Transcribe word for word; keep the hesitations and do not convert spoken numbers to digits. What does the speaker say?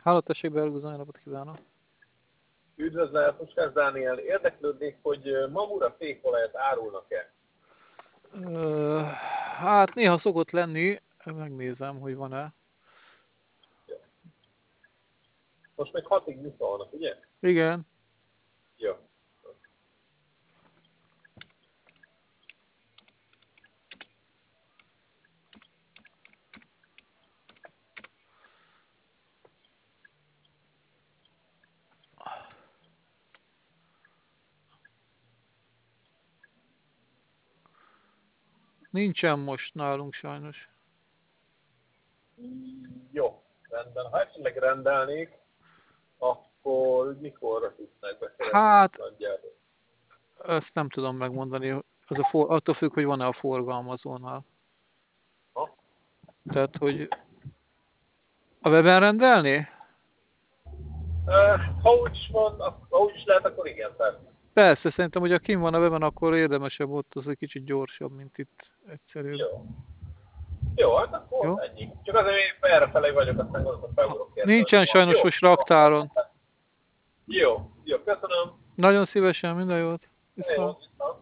Háló, tessék, Berguzon, napot kívánok! Üdvözlet, Puskás Dániel. Érdeklődnék, hogy Mamura fékolajat árulnak-e? Ö, hát néha szokott lenni, megnézem, hogy van-e. Most még hatig nyiszolnak, ugye? Igen. Jó. Nincsen most nálunk sajnos. Jó, rendben. Ha esetleg rendelnék, akkor mikorra tudnák beszerezni Hát, nagyjából? ezt nem tudom megmondani. Az a for, attól függ, hogy van-e a forgalmazónál. Ha? Tehát, hogy a weben rendelni? Uh, ha úgy van, ha úgy is lehet, akkor igen, persze. Persze, szerintem, hogy ha kim van a weben, akkor érdemesebb ott, az egy kicsit gyorsabb, mint itt egyszerűbb. Jó. Jó, hát akkor Jó? ennyi. Csak azért én errefelé vagyok, aztán gondolom beugrok kérdezni. Nincsen sajnos Jó. most raktáron. Jó, jó, köszönöm. Nagyon szívesen, minden jót. Viszont. Jó, viszont.